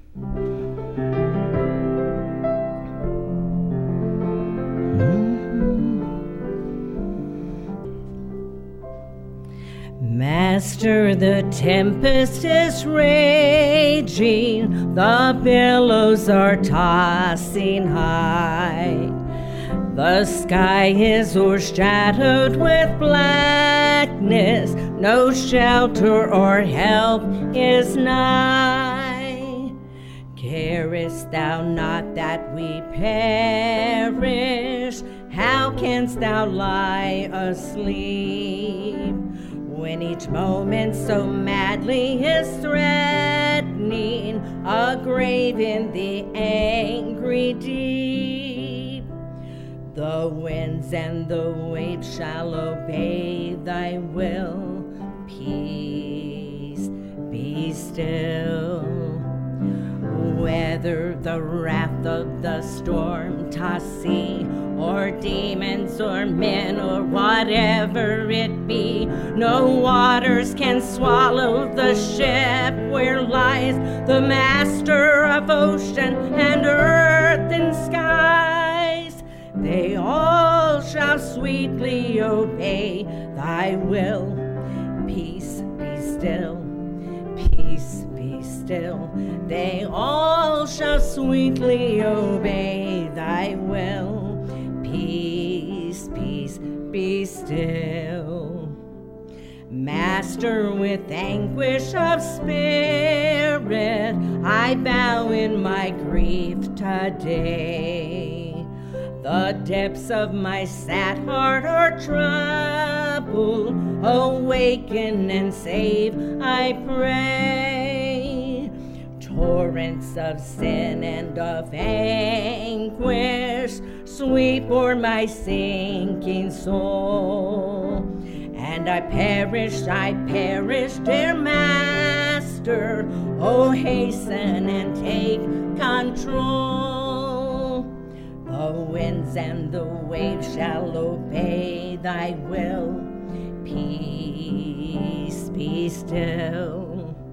Master, the tempest is raging, the billows are tossing high. The sky is o'ershadowed with blackness, no shelter or help is nigh. Carest thou not that we perish? How canst thou lie asleep, when each moment so madly is threatening a grave in the angry deep? The winds and the waves shall obey thy will. Peace, be still. Whether the wrath of the storm-tossed sea, or demons or men, or whatever it be, no waters can swallow the ship where lies the master of ocean and earth and skies. They all shall sweetly obey thy will. Peace, be still. Peace, be still. They all shall sweetly obey thy will. Peace, peace, be still. Master, with anguish of spirit, I bow in my grief today. The depths of my sad heart are troubled. Awaken and save, I pray. Torrents of sin and of anguish sweep o'er my sinking soul. And I perish, dear Master. Oh, hasten and take control. The winds and the waves shall obey thy will. Peace, be still.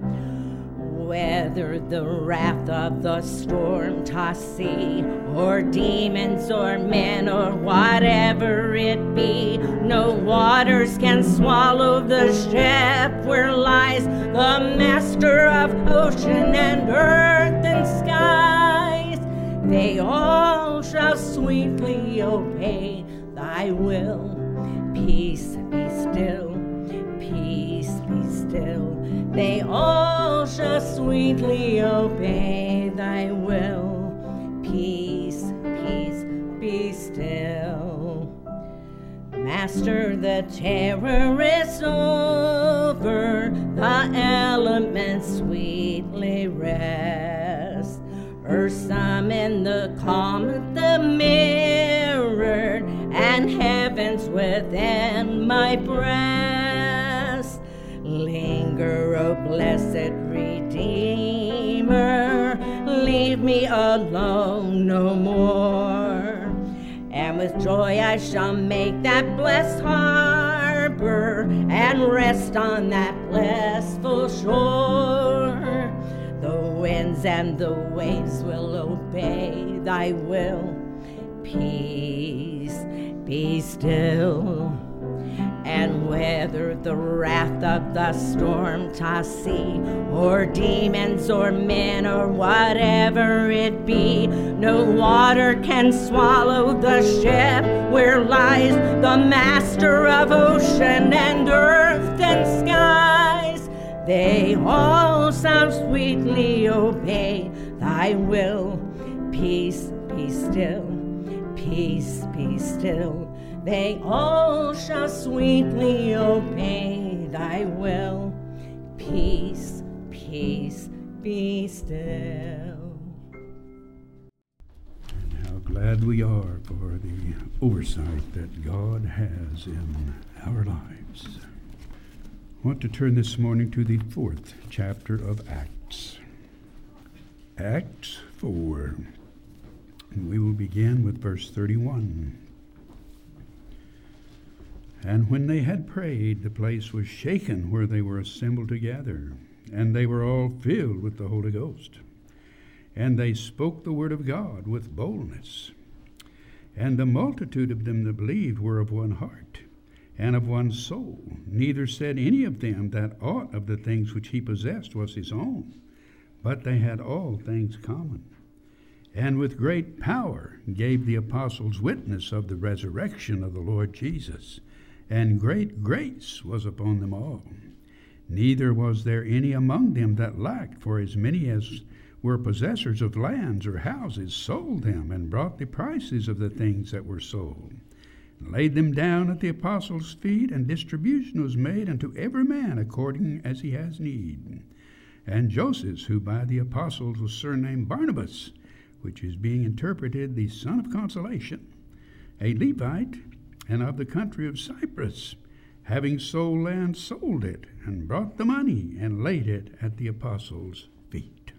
Whether the wrath of the storm-tossed sea, or demons or men, or whatever it be, no waters can swallow the ship where lies the master of ocean and earth and skies. They all shall sweetly obey thy will. Peace, be still. Peace, be still. They all shall sweetly obey thy will. Peace, peace, be still. Master, the terror is over, the elements sweetly rest. Earth summon the calm, the mirror, and heavens within my breast. Linger, O blessed Redeemer, leave me alone no more. And with joy I shall make that blessed harbor, and rest on that blissful shore. The winds and the waves will obey thy will. Peace, be still. And whether the wrath of the storm-tossed sea, or demons or men, or whatever it be, no water can swallow the ship where lies the master of ocean and earth and skies. They all shall sweetly obey thy will. Peace, be still. Peace, be still. They all shall sweetly obey thy will. Peace, peace, be still. And how glad we are for the oversight that God has in our lives. I want to turn this morning to the 4th chapter of Acts. Acts 4. And we will begin with verse 31. And when they had prayed, the place was shaken where they were assembled together, and they were all filled with the Holy Ghost, and they spoke the word of God with boldness. And the multitude of them that believed were of one heart and of one soul. Neither said any of them that aught of the things which he possessed was his own, but they had all things common. And with great power gave the apostles witness of the resurrection of the Lord Jesus, and great grace was upon them all. Neither was there any among them that lacked, for as many as were possessors of lands or houses sold them, and brought the prices of the things that were sold, and laid them down at the apostles' feet, and distribution was made unto every man according as he has need. And Joseph, who by the apostles was surnamed Barnabas, which is being interpreted the son of consolation, a Levite, and of the country of Cyprus, having sold land, sold it, and brought the money, and laid it at the apostles' feet.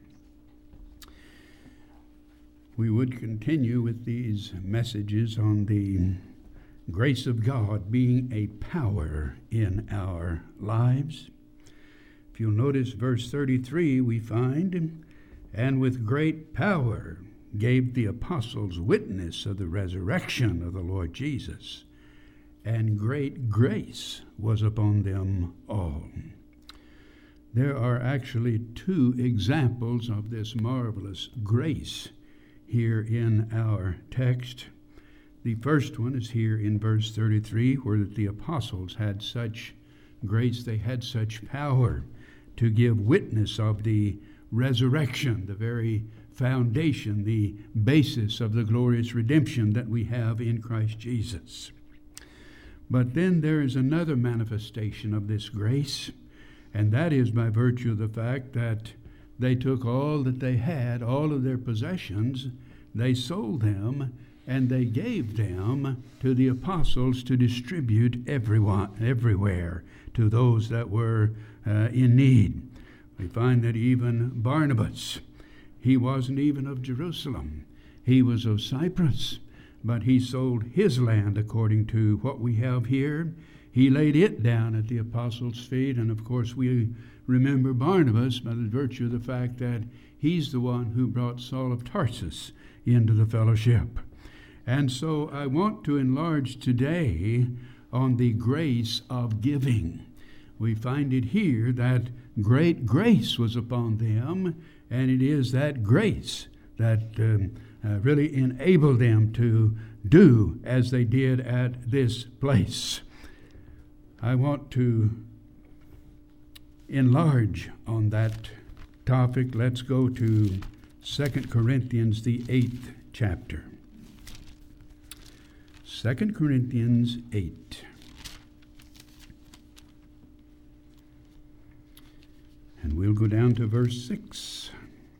We would continue with these messages on the grace of God being a power in our lives. If you'll notice verse 33, we find, and with great power gave the apostles witness of the resurrection of the Lord Jesus, and great grace was upon them all. There are actually two examples of this marvelous grace here in our text. The first one is here in verse 33, where the apostles had such grace, they had such power to give witness of the resurrection, the very foundation, the basis of the glorious redemption that we have in Christ Jesus. But then there is another manifestation of this grace, and that is by virtue of the fact that they took all that they had, all of their possessions, they sold them, and they gave them to the apostles to distribute everywhere to those that were in need. We find that even Barnabas, he wasn't even of Jerusalem. He was of Cyprus, but he sold his land according to what we have here. He laid it down at the apostles' feet, and of course we remember Barnabas by the virtue of the fact that he's the one who brought Saul of Tarsus into the fellowship. And so I want to enlarge today on the grace of giving. We find it here that great grace was upon them, and it is that grace that really enabled them to do as they did at this place. I want to enlarge on that topic. Let's go to 2 Corinthians, the 8th chapter. 2 Corinthians 8. And we'll go down to verse 6.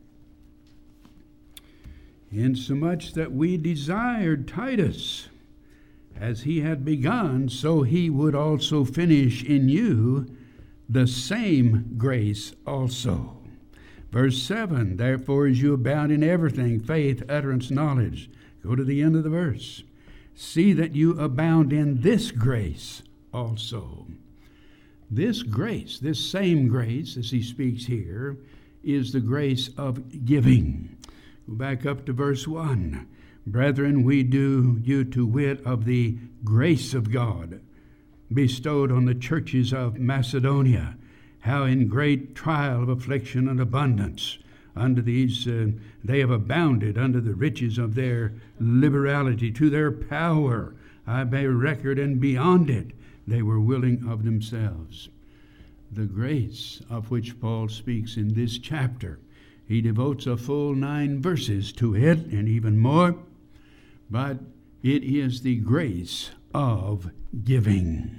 Insomuch that we desired Titus, as he had begun, so he would also finish in you the same grace also. Verse 7, therefore as you abound in everything, faith, utterance, knowledge. Go to the end of the verse. See that you abound in this grace also. This grace, this same grace, as he speaks here, is the grace of giving. Go back up to verse 1. Brethren, we do you to wit of the grace of God bestowed on the churches of Macedonia, how in great trial of affliction and abundance under these they have abounded under the riches of their liberality. To their power I bear record, and beyond it they were willing of themselves. The grace of which Paul speaks in this chapter, he devotes a full 9 verses to it, and even more, but it is the grace of giving.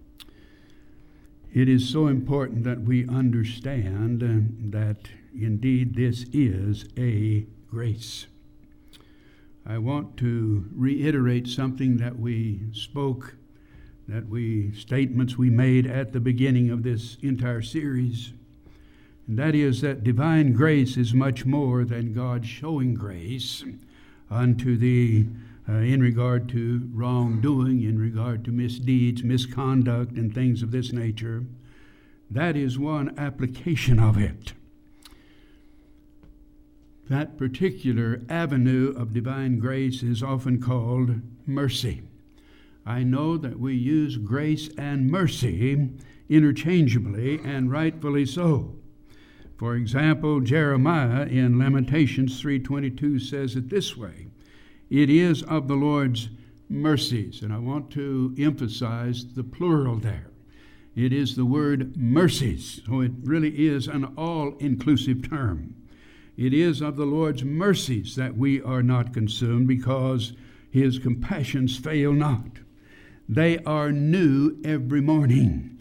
It is so important that we understand that indeed this is a grace. I want to reiterate something that we spoke, statements we made at the beginning of this entire series, and that is that divine grace is much more than God showing grace unto thee in regard to wrongdoing, in regard to misdeeds, misconduct, and things of this nature. That is one application of it. That particular avenue of divine grace is often called mercy. I know that we use grace and mercy interchangeably, and rightfully so. For example, Jeremiah in Lamentations 3:22 says it this way: "It is of the Lord's mercies," and I want to emphasize the plural there. It is the word mercies, so it really is an all-inclusive term. It is of the Lord's mercies that we are not consumed, because his compassions fail not. They are new every morning.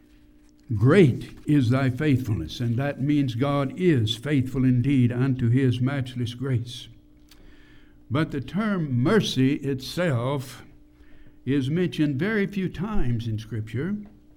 Great is thy faithfulness, and that means God is faithful indeed unto his matchless grace. But the term mercy itself is mentioned very few times in Scripture,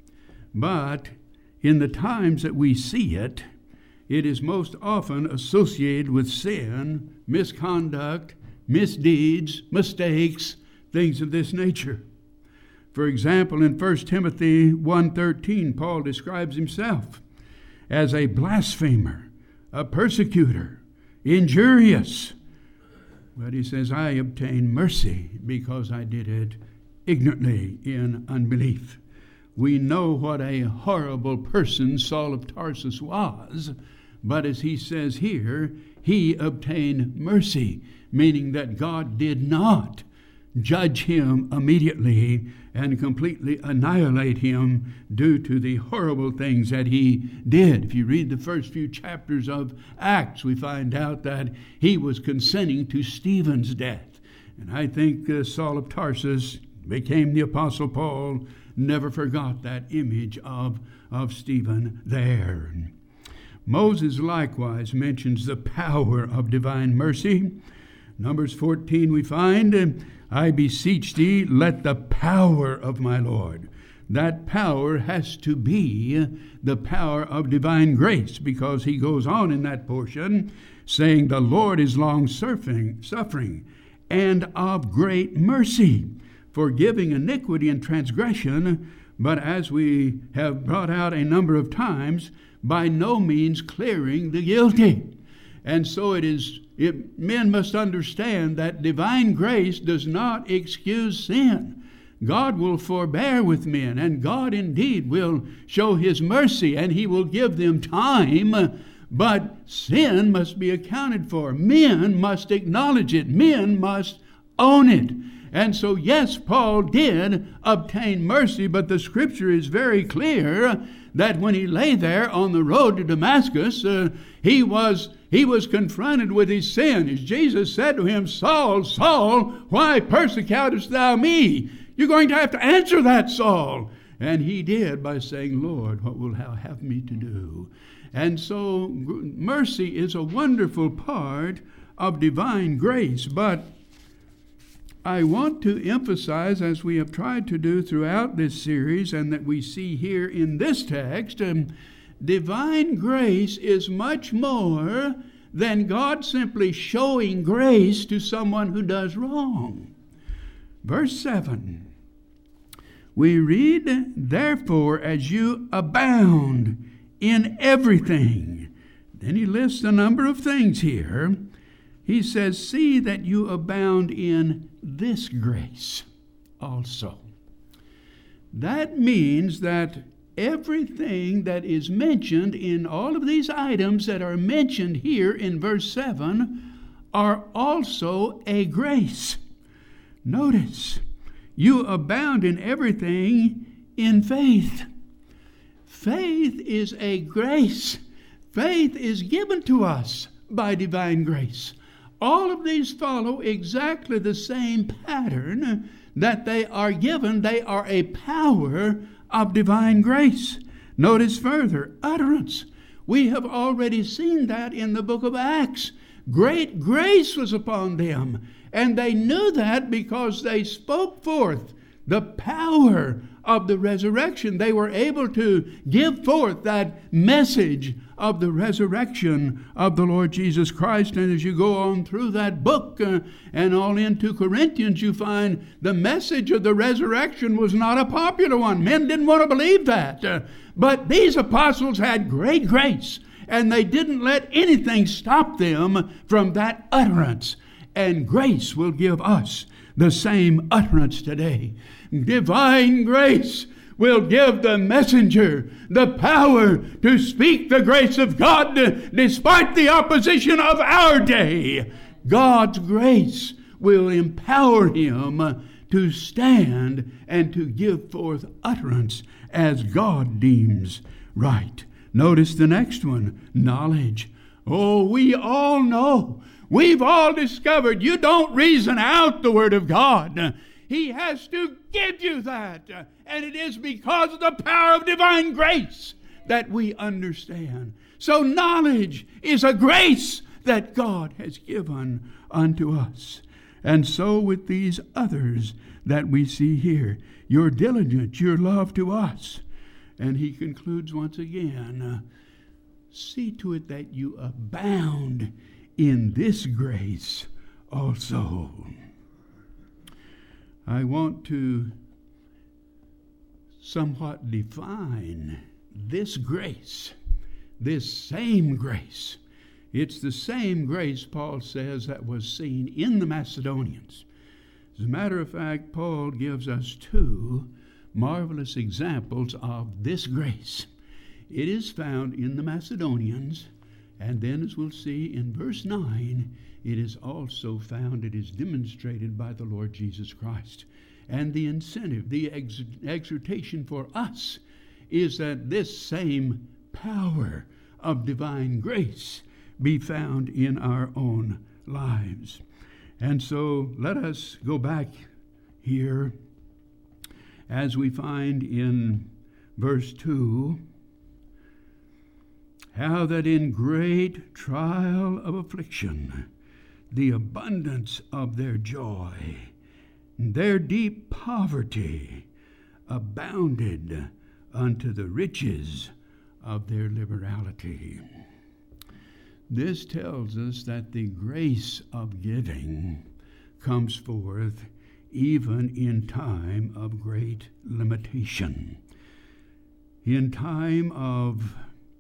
but in the times that we see it, it is most often associated with sin, misconduct, misdeeds, mistakes, things of this nature. For example, in 1 Timothy 1:13, Paul describes himself as a blasphemer, a persecutor, injurious. But he says, "I obtained mercy because I did it ignorantly in unbelief." We know what a horrible person Saul of Tarsus was, but as he says here, he obtained mercy, meaning that God did not judge him immediately and completely annihilate him due to the horrible things that he did. If you read the first few chapters of Acts, we find out that he was consenting to Stephen's death. And I think Saul of Tarsus became the Apostle Paul, never forgot that image of Stephen there. Moses likewise mentions the power of divine mercy. Numbers 14 we find, "I beseech thee, let the power of my Lord." That power has to be the power of divine grace, because he goes on in that portion saying, "The Lord is long-suffering and of great mercy, forgiving iniquity and transgression, but as we have brought out a number of times, by no means clearing the guilty." And so men must understand that divine grace does not excuse sin. God will forbear with men, and God indeed will show his mercy, and he will give them time, but sin must be accounted for. Men must acknowledge it. Men must own it. And so, yes, Paul did obtain mercy, but the Scripture is very clear that when he lay there on the road to Damascus, he was confronted with his sin. As Jesus said to him, "Saul, Saul, why persecutest thou me?" You're going to have to answer that, Saul. And he did by saying, "Lord, what wilt thou have me to do?" And so mercy is a wonderful part of divine grace, but I want to emphasize, as we have tried to do throughout this series and that we see here in this text, divine grace is much more than God simply showing grace to someone who does wrong. Verse 7, we read, "Therefore, as you abound in everything." Then he lists a number of things here. He says, "See that you abound in this grace also." That means that everything that is mentioned in all of these items that are mentioned here in verse 7 are also a grace. Notice, you abound in everything in faith. Faith is a grace. Faith is given to us by divine grace. All of these follow exactly the same pattern that they are given. They are a power of divine grace. Notice further, utterance. We have already seen that in the book of Acts. Great grace was upon them, and they knew that because they spoke forth the power of the resurrection. They were able to give forth that message of the resurrection of the Lord Jesus Christ. And as you go on through that book and all into Corinthians, you find the message of the resurrection was not a popular one. Men didn't want to believe that. But these apostles had great grace, and they didn't let anything stop them from that utterance. And grace will give us the same utterance today. Divine grace will give the messenger the power to speak the grace of God despite the opposition of our day. God's grace will empower him to stand and to give forth utterance as God deems right. Notice the next one, knowledge. Oh, we all know. We've all discovered you don't reason out the Word of God. He has to give you that. And it is because of the power of divine grace that we understand. So knowledge is a grace that God has given unto us. And so with these others that we see here, your diligence, your love to us. And he concludes once again, see to it that you abound in this grace also. I want to somewhat define this grace, this same grace. It's the same grace, Paul says, that was seen in the Macedonians. As a matter of fact, Paul gives us two marvelous examples of this grace. It is found in the Macedonians, and then as we'll see in verse 9, it is also found, it is demonstrated by the Lord Jesus Christ. And the incentive, the exhortation for us is that this same power of divine grace be found in our own lives. And so let us go back here as we find in verse 2, how that in great trial of affliction, the abundance of their joy, their deep poverty, abounded unto the riches of their liberality. This tells us that the grace of giving comes forth even in time of great limitation, in time of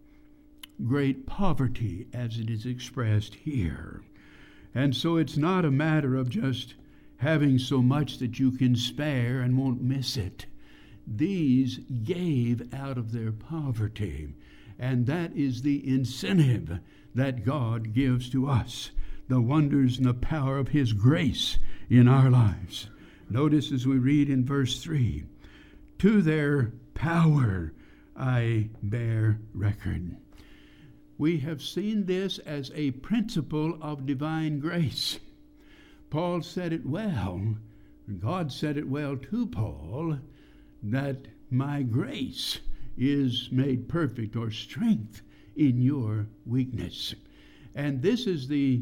great poverty, as it is expressed here. And so it's not a matter of just having so much that you can spare and won't miss it. These gave out of their poverty, and that is the incentive that God gives to us, the wonders and the power of his grace in our lives. Notice as we read in verse 3, to their power I bear record. We have seen this as a principle of divine grace. Paul said it well, God said it well to Paul, that my grace is made perfect, or strength in your weakness. And this is the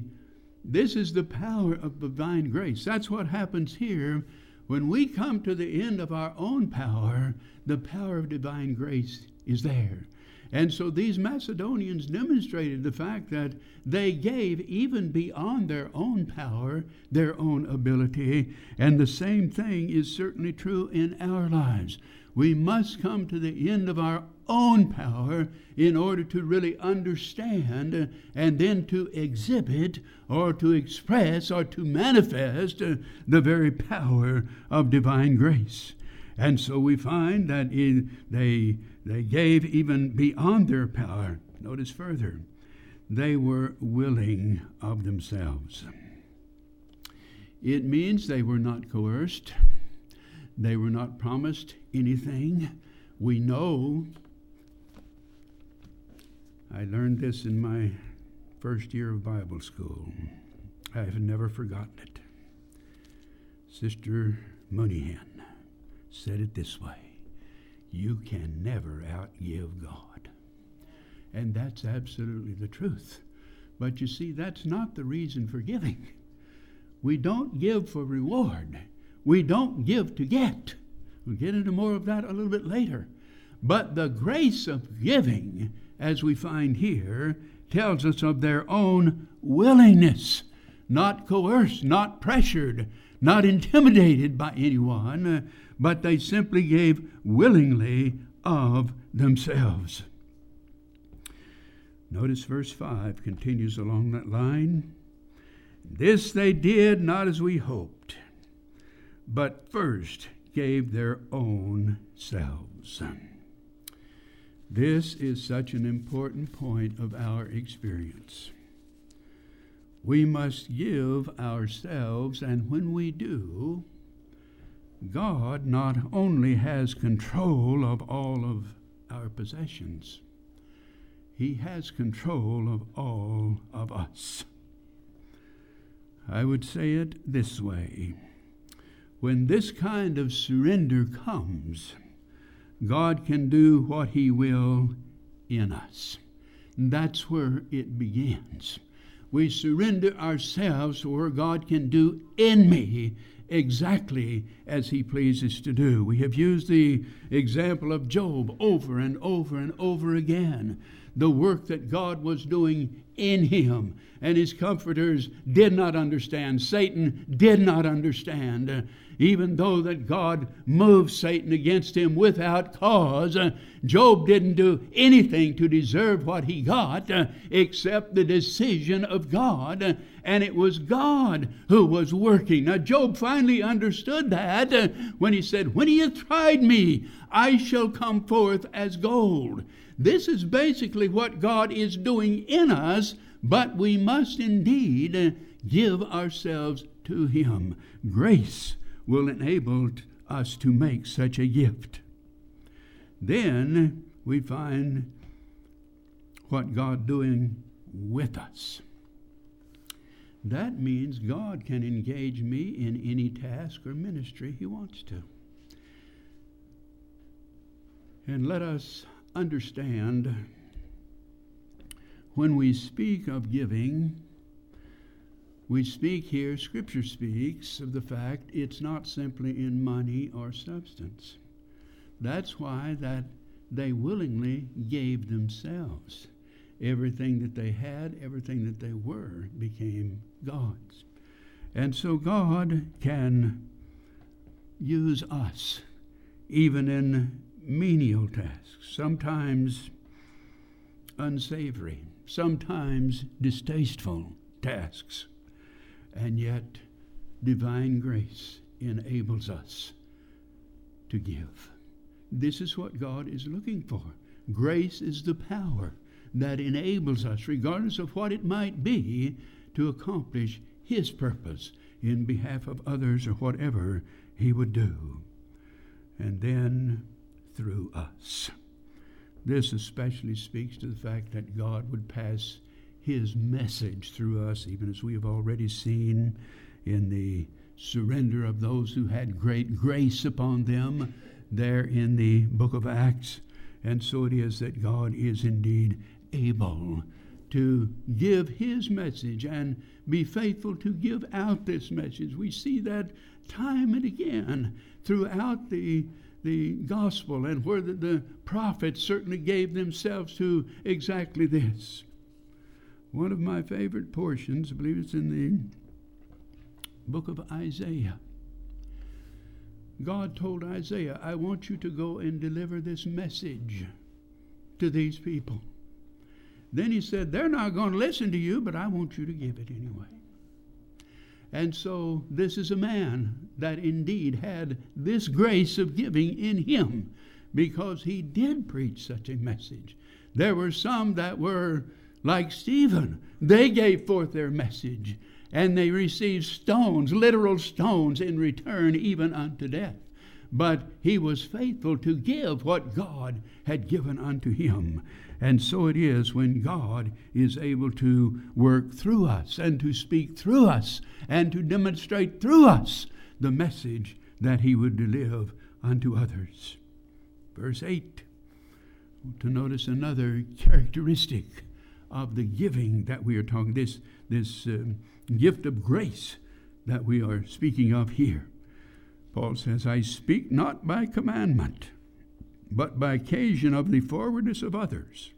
power of divine grace. That's what happens here. When we come to the end of our own power, the power of divine grace is there. And so these Macedonians demonstrated the fact that they gave even beyond their own power, their own ability. And the same thing is certainly true in our lives. We must come to the end of our own power in order to really understand and then to exhibit or to express or to manifest the very power of divine grace. And so we find that they gave even beyond their power. Notice further, they were willing of themselves. It means they were not coerced. They were not promised anything. We know, I learned this in my first year of Bible school. I have never forgotten it. Sister Mooneyhan said it this way: you can never outgive God. And that's absolutely the truth. But you see, that's not the reason for giving. We don't give for reward. We don't give to get. We'll get into more of that a little bit later. But the grace of giving, as we find here, tells us of their own willingness, not coerced, not pressured, not intimidated by anyone, but they simply gave willingly of themselves. Notice verse 5 continues along that line. This they did not as we hoped, but first gave their own selves. This is such an important point of our experience. We must give ourselves, and when we do, God not only has control of all of our possessions, He has control of all of us. I would say it this way. When this kind of surrender comes, God can do what He will in us. That's where it begins. We surrender ourselves to where God can do in me exactly as He pleases to do. We have used the example of Job over and over and over again. The work that God was doing in him, and his comforters did not understand. Satan did not understand. Even though that God moved Satan against him without cause, Job didn't do anything to deserve what he got except the decision of God, and it was God who was working. Now Job finally understood that when he said, "When he hath tried me, I shall come forth as gold." This is basically what God is doing in us, but we must indeed give ourselves to Him. Grace will enable us to make such a gift. Then we find what God doing with us. That means God can engage me in any task or ministry He wants to. And let us understand, when we speak of giving, we speak here, Scripture speaks of the fact it's not simply in money or substance. That's why that they willingly gave themselves. Everything that they had, everything that they were, became God's. And so God can use us, even in menial tasks, sometimes unsavory, sometimes distasteful tasks, and yet divine grace enables us to give. This is what God is looking for. Grace is the power that enables us, regardless of what it might be, to accomplish His purpose in behalf of others or whatever He would do. And then through us. This especially speaks to the fact that God would pass His message through us, even as we have already seen in the surrender of those who had great grace upon them there in the book of Acts. And so it is that God is indeed able to give His message and be faithful to give out this message. We see that time and again throughout the gospel, and where the prophets certainly gave themselves to exactly this. One of my favorite portions, I believe it's in the book of Isaiah. God told Isaiah, "I want you to go and deliver this message to these people." Then He said, "They're not going to listen to you, but I want you to give it anyway." And so this is a man that indeed had this grace of giving in him, because he did preach such a message. There were some that were like Stephen. They gave forth their message, and they received stones, literal stones, in return, even unto death. But he was faithful to give what God had given unto him. And so it is when God is able to work through us and to speak through us and to demonstrate through us the message that He would deliver unto others. Verse 8, to notice another characteristic of the giving that we are talking, this gift of grace that we are speaking of here. Paul says, "I speak not by commandment, but by occasion of the forwardness of others,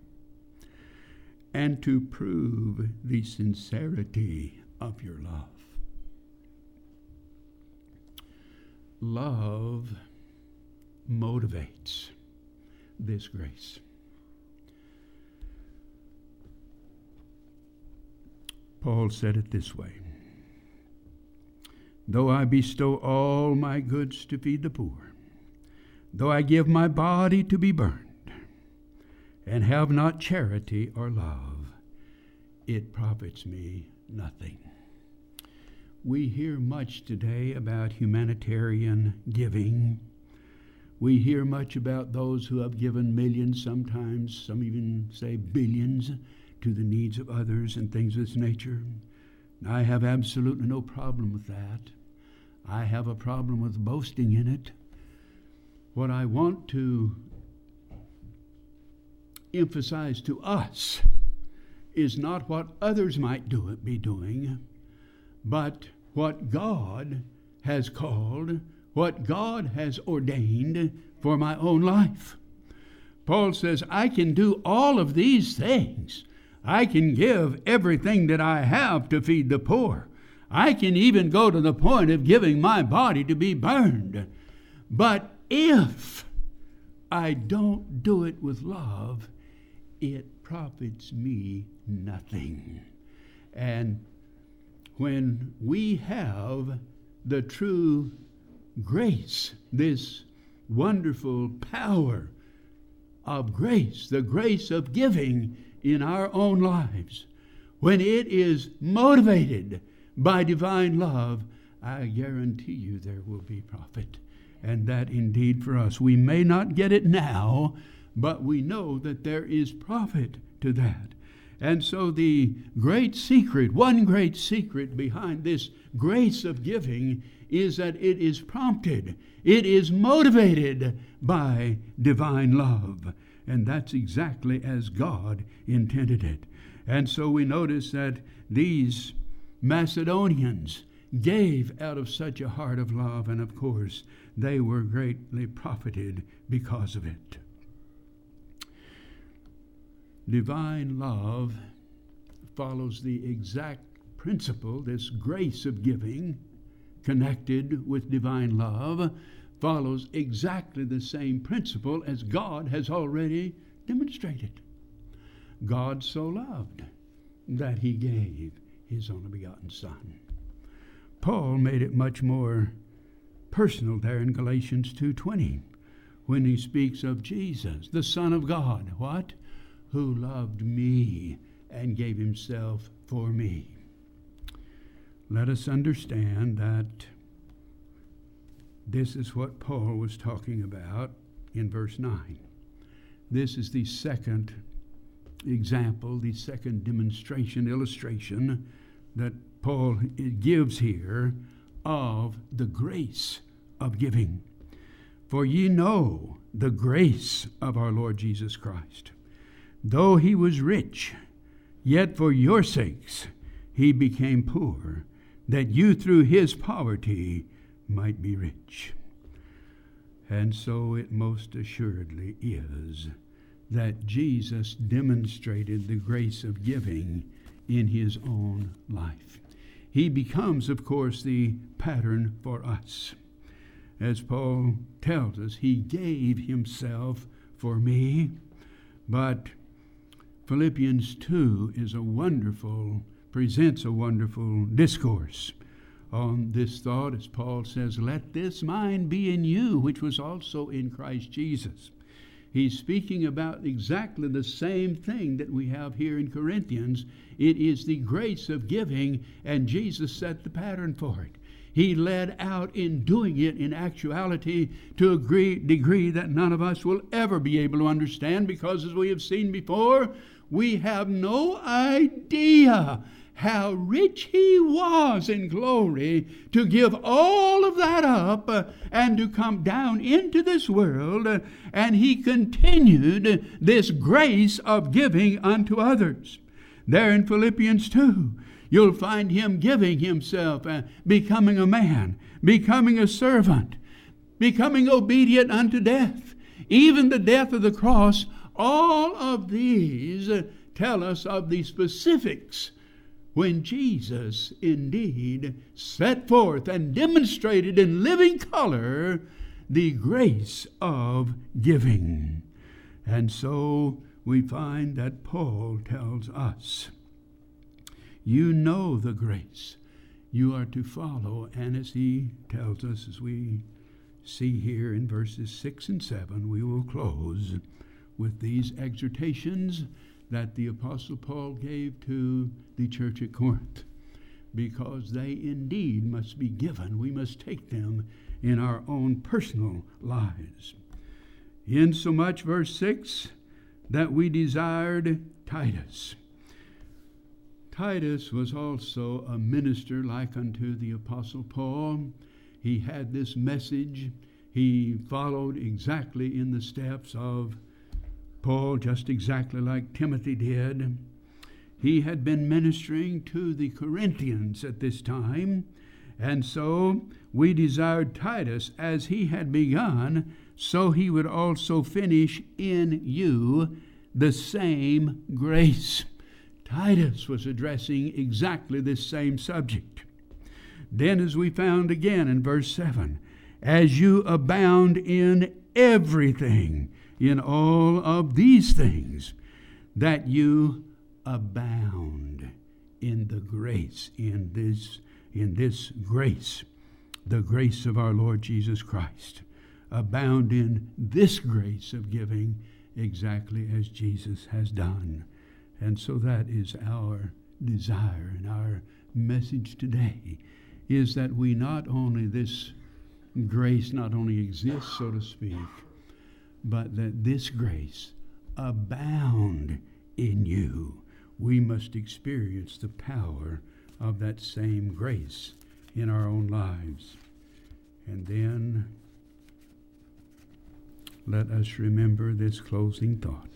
and to prove the sincerity of your love." Love motivates this grace. Paul said it this way: though I bestow all my goods to feed the poor, though I give my body to be burned, and have not charity or love, it profits me nothing. We hear much today about humanitarian giving. We hear much about those who have given millions, sometimes some even say billions, to the needs of others and things of this nature. I have absolutely no problem with that. I have a problem with boasting in it. What I want to emphasize to us is not what others might be doing, but what God has called, what God has ordained for my own life. Paul says, I can do all of these things. I can give everything that I have to feed the poor. I can even go to the point of giving my body to be burned. But if I don't do it with love, it profits me nothing. And when we have the true grace, this wonderful power of grace, the grace of giving in our own lives, when it is motivated by divine love, I guarantee you there will be profit. And that indeed for us. We may not get it now, but we know that there is profit to that. And so the great secret, one great secret behind this grace of giving is that it is prompted, it is motivated by divine love. And that's exactly as God intended it. And so we notice that these Macedonians gave out of such a heart of love, and of course they were greatly profited because of it. Divine love follows the exact principle, this grace of giving connected with divine love follows exactly the same principle as God has already demonstrated. God so loved that he gave his only begotten Son. Paul made it much more personal there in Galatians 2:20 when he speaks of Jesus, the Son of God, what? Who loved me and gave himself for me. Let us understand that this is what Paul was talking about in verse 9. This is the second example, the second demonstration, illustration that Paul gives here of the grace of giving. For ye know the grace of our Lord Jesus Christ. Though he was rich, yet for your sakes he became poor, that you through his poverty might be rich. And so it most assuredly is that Jesus demonstrated the grace of giving in his own life. He becomes, of course, the pattern for us. As Paul tells us, he gave himself for me. But Philippians 2 presents a wonderful discourse on this thought, as Paul says, let this mind be in you, which was also in Christ Jesus. He's speaking about exactly the same thing that we have here in Corinthians. It is the grace of giving, and Jesus set the pattern for it. He led out in doing it in actuality to a degree that none of us will ever be able to understand, because as we have seen before, we have no idea how rich he was in glory to give all of that up and to come down into this world, and he continued this grace of giving unto others. There in Philippians 2, you'll find him giving himself, becoming a man, becoming a servant, becoming obedient unto death, even the death of the cross. All of these tell us of the specifics when Jesus indeed set forth and demonstrated in living color the grace of giving. And so we find that Paul tells us You know the grace you are to follow. And as he tells us, as we see here in verses 6 and 7, we will close with these exhortations that the Apostle Paul gave to the church at Corinth, because they indeed must be given. We must take them in our own personal lives. Insomuch, verse 6, that we desired Titus. Titus was also a minister like unto the Apostle Paul. He had this message. He followed exactly in the steps of Paul, just exactly like Timothy did. He had been ministering to the Corinthians at this time, and so we desired Titus, as he had begun, so he would also finish in you the same grace. Titus was addressing exactly this same subject. Then, as we found again in verse 7, as you abound in everything, in all of these things, that you abound in the grace, in this grace, the grace of our Lord Jesus Christ. Abound in this grace of giving exactly as Jesus has done. And so that is our desire, and our message today is that we not only, this grace not only exists, so to speak, but that this grace abound in you. We must experience the power of that same grace in our own lives. And then let us remember this closing thought.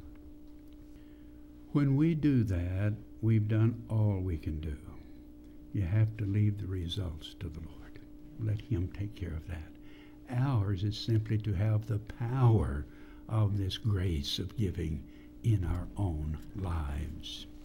When we do that, we've done all we can do. You have to leave the results to the Lord. Let him take care of that. Ours is simply to have the power of this grace of giving in our own lives.